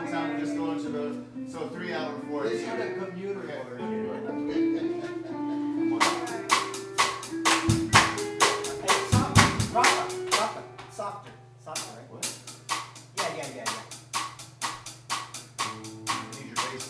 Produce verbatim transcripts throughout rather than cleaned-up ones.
time we're just going to the, so three out of four. This is a commuter okay. order. Hey, softer, drop it, drop it, softer, softer, right? What? Yeah, yeah, yeah, yeah. Need your bass.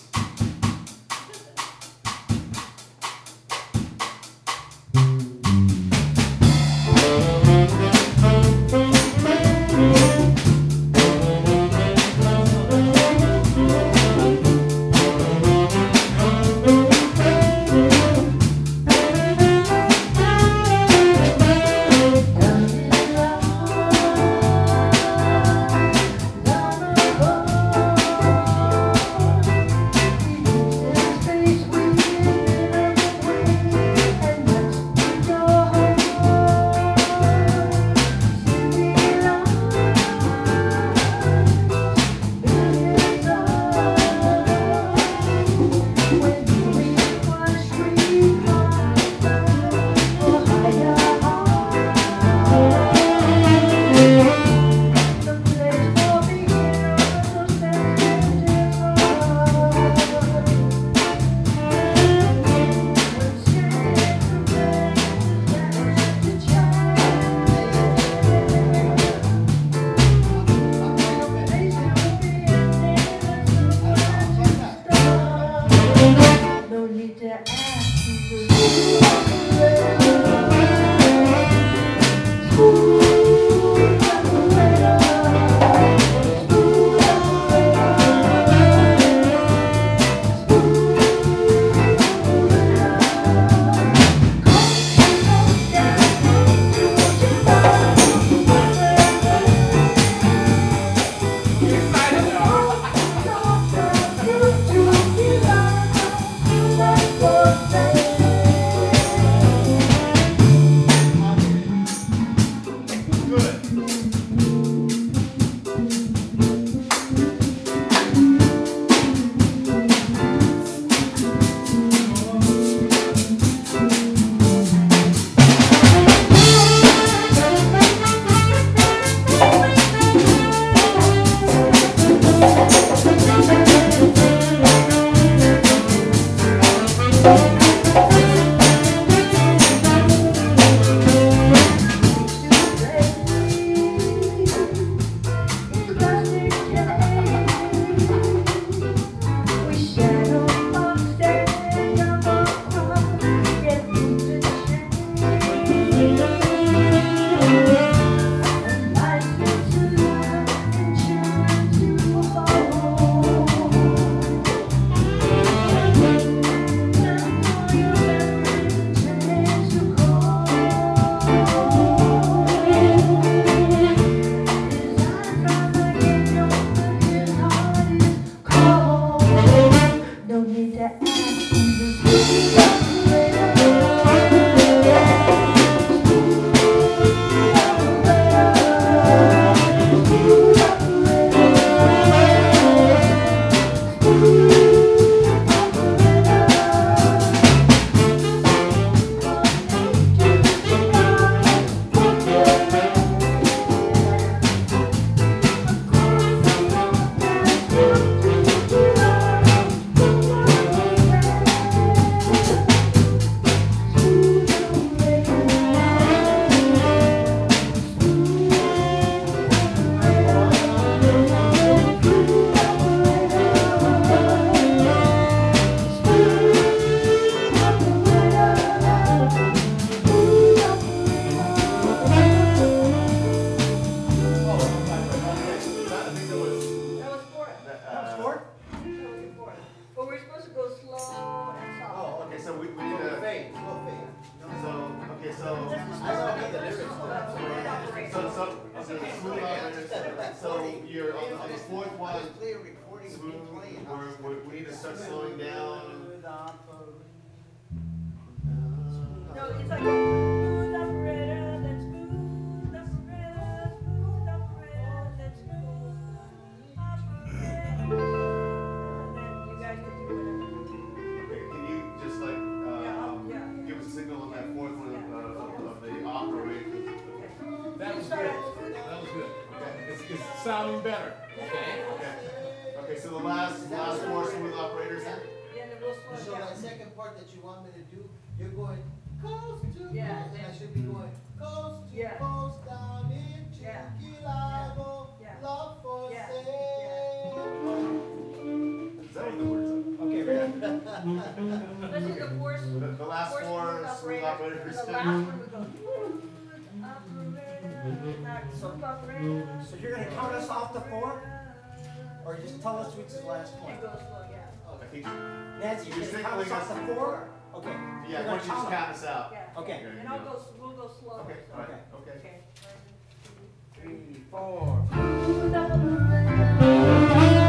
the last, Is that last what four I'm smooth operators then? Yeah, then we'll slow So it that down. second part that you want me to do, you're going coast to Yeah, coast, and I then- should be going coast to Yeah. coast down in Yeah. Chiquilabo, Yeah. love for Yeah. sale. Is that what the words are? Okay, ready? Let's do the four, The, the last four four smooth smooth operators. operators. The last one we go smooth operator, not smooth operator. So you're gonna count us off to four? Or just tell us which is the last You one? go slow, yeah. I think, Nancy, you're You're gonna count us signaling off us- to four? Okay. yeah, You're why gonna don't you just count count us out? Yeah. Okay. And I'll go, s- we'll go slow. Okay, so- alright, Okay. okay. Okay. Three, four. Smooth operator.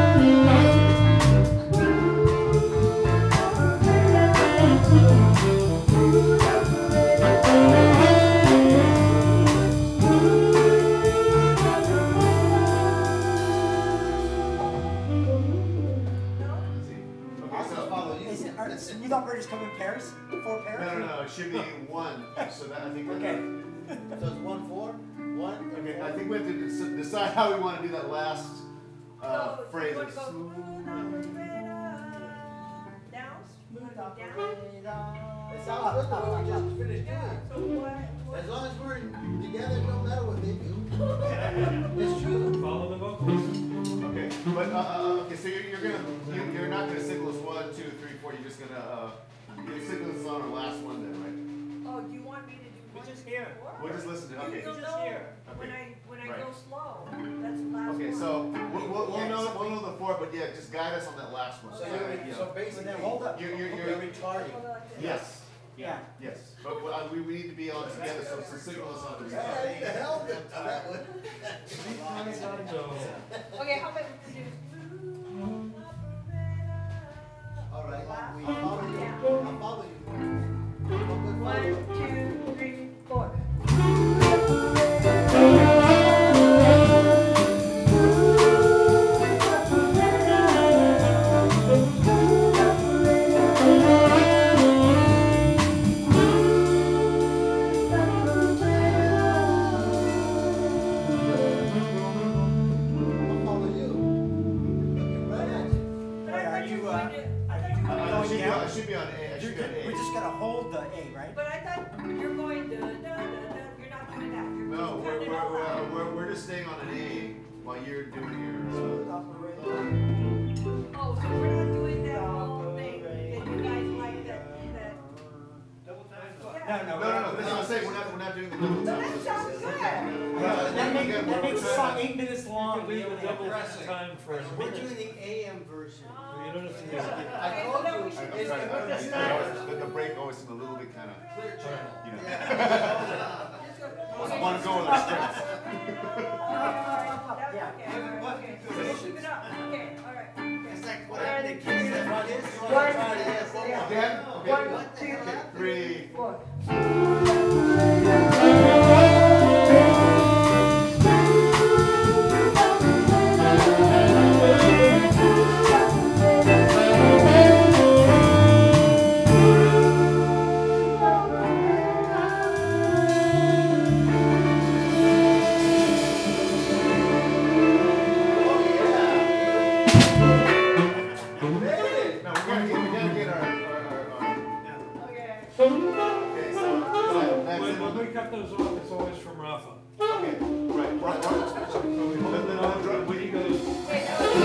Let's see. Okay, I'll just so, follow you. Is it, are the smooth operators come in pairs? Four pairs? no, no, no, it should be one, so that, I think. that- Okay. So it's one, four, one, and Okay, four. I think we have to dec- decide how we wanna do that last, uh, So, phrase. you wanna go Smooth- smooth operator. Down, smooth down. It sounds good the way we just finished Yeah, doing. so what, what? As long as we're together, it don't matter what they do. It's true. Follow the vocals. Okay, but, uh, uh, okay, so you're, you're gonna, you, you're not gonna signal us one, two, three, four, you're just gonna, uh, you're signal us on our last one then, right? Oh, do you want me to do We one, just two, hear. four? We'll just listen to, You- okay. You'll Just know here. when Okay. I, when I Right. go slow, that's the last one. Okay, so, we'll, we'll, we'll Yeah, know, except we'll know the four, but yeah, just guide us on that last one. So Yeah, you're, yeah. so basically, then hold up. You're, you're, you're you're, retarding. Hold on like this. yes, Yeah. yes, but uh, we, we need to be all together, so, so signal us on the. Hey, the hell with that one. Okay, how about we do smooth operator? All right, Last we one. follow you. Yeah. I'll follow you. I'm a good One, follower. two, three, four. I'll follow you. Looking right at you. But I Wait, are thought you you, were uh, going to, I are thought you you Uh, were I going should be, to, on- I should be on A, I You're should be on good. We're A. just gonna hold the A, right? but I thought you're going to, da, da, da, da, you're not doing that, you're No, just we're, cutting it we're, all we're, out. uh, we're, we're just staying on an A while you're doing your, Smooth uh, operator. Oh, so we're not doing that whole thing that you guys like that, that. Double time. No, no, no. no, no, that's what I'm saying, we're not, we're not doing the double But time. that sounds good. That makes, Again, that we're makes the trying song to- eight minutes long. You can leave We the only have double to- time for us. We're doing the A M version. Oh, You don't have to okay. use it. I Okay, told so then you, we I- should I'm just trying to, put I- this I down. always- the, the break always seemed a little bit kinda, Clear channel. you know. Just go- I wanna go with the script. Okay, Yeah. okay, all right, okay. So we'll keep it up. Okay, all right. It's like what One, the kids two, said, what is, you one, wanna try it, yes, yeah. yeah. Again? Okay. One, What the two, hell happened? Three, four. David! no, we gotta get, we gotta get our, our, our, our, Okay. okay, so, so, that's When, it. when we cut those off, it's always from Rafa. Okay, right, right, right. So we hold it on, drum, when he goes, Wait, that was-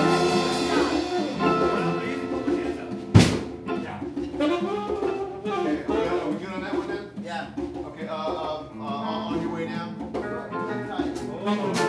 yeah. Okay, are we, are we good on that one then? Yeah. Okay, uh, um, uh, on on your way now? Good time. Oh,